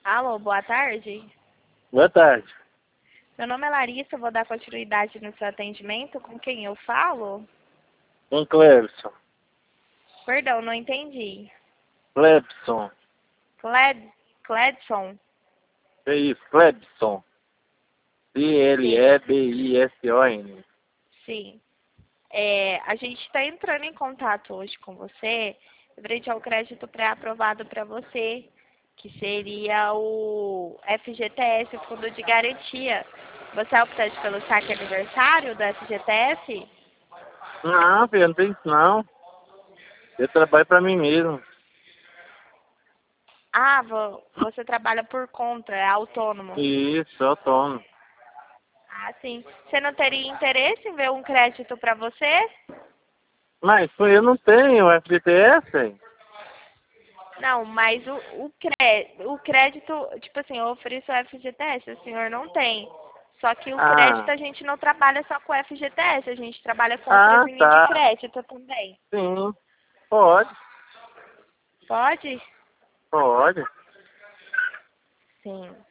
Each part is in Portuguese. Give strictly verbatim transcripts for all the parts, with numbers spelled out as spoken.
Alô, boa tarde. Boa tarde. Meu nome é Larissa, vou dar continuidade no seu atendimento. Com quem eu falo? Com Clebson. Perdão, não entendi. Clebson. Cled... Cledson? É isso, Clebson. C L E B I S O N. Sim. É, a gente está entrando em contato hoje com você referente ao crédito pré-aprovado para você, que seria o F G T S, o Fundo de Garantia. Você é optante pelo saque aniversário do F G T S? Não, filho, não tem isso não. Eu trabalho pra mim mesmo. Ah, vo- você trabalha por conta, é autônomo. Isso, autônomo. Ah, sim. Você não teria interesse em ver um crédito para você? Mas pô, eu não tenho F G T S. Não, mas o, o, cré, o crédito, tipo assim, eu ofereço o F G T S, o senhor não tem. Só que o crédito Ah, a gente não trabalha só com F G T S, a gente trabalha com outras ah, linhas de tá. crédito também. Sim, pode, Pode? pode. Sim.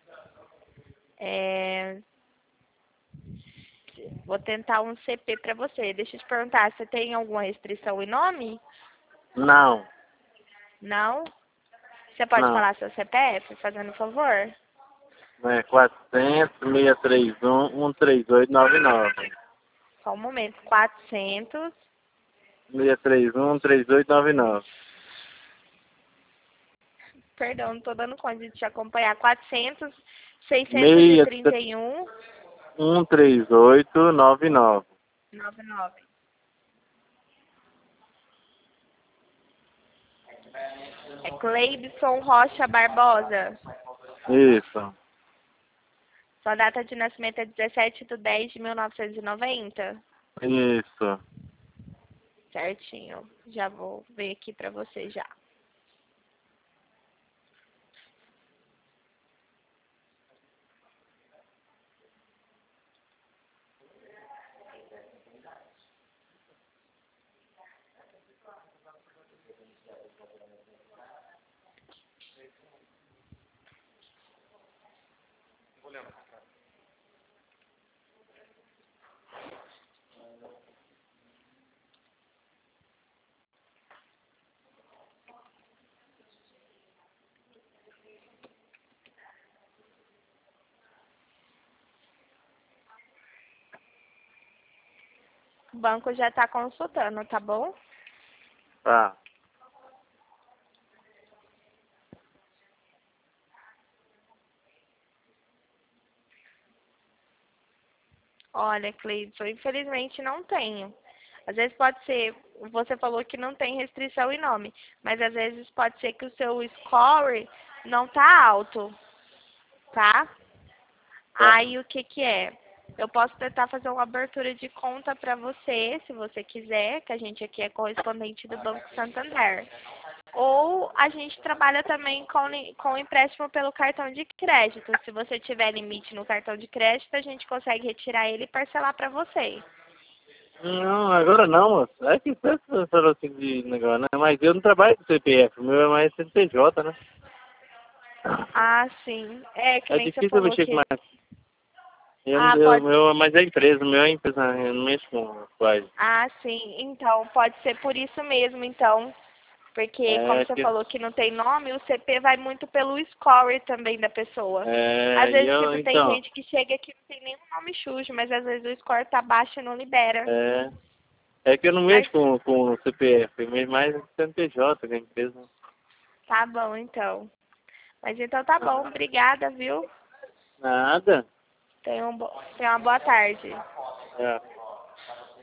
É, vou tentar um C P para você. Deixa eu te perguntar, você tem alguma restrição em nome? Não, Não? Você pode não. falar seu C P F, fazendo um favor? É quatrocentos, seiscentos e trinta e um, cento e trinta e oito, noventa e nove. Só um momento. quatrocentos. seiscentos e trinta e um, cento e trinta e oito, noventa e nove. Perdão, não tô dando conta de te acompanhar. quatrocentos, seiscentos e trinta seiscentos e um, e trinta e oito, noventa e nove. noventa e nove. É Cleibson Rocha Barbosa. Isso, Sua data de nascimento é dezessete de dez de mil novecentos e noventa. isso. Certinho. Já vou ver aqui pra você já. O banco já tá consultando, tá bom? Tá. Olha, Cleibson, infelizmente não tenho. Às vezes pode ser, você falou que não tem restrição em nome, mas às vezes pode ser que o seu score não tá alto, tá? Tá. Aí o que que é? Eu posso tentar fazer uma abertura de conta para você, se você quiser, que a gente aqui é correspondente do Banco Santander. Ou a gente trabalha também com, li- com empréstimo pelo cartão de crédito. Se você tiver limite no cartão de crédito, a gente consegue retirar ele e parcelar para você. Não, agora não, moço. É que você falou assim de negócio, né? Mas eu não trabalho com C P F, o meu é mais C N P J, né? Ah, sim. É que É nem você difícil eu falou mexer com que. mais. Eu, não- Ah, eu, o pode. meu, mas é empresa, o meu é empresa, eu não mexo com quase. Ah, sim. Então, pode ser por isso mesmo, então. Porque, como É você que. falou que não tem nome, o C P vai muito pelo score também da pessoa. Às É, e vezes, eu, tipo, tem então. gente que chega aqui e não tem nenhum nome sujo, mas às vezes o score tá baixo e não libera. É. É que eu não Mas mexo com, com C P F, eu mexo mais com C N P J, que é empresa. tá bom, então. Mas então tá bom, obrigada, viu? Nada. Tenha, um bo... Tenha uma boa tarde. É.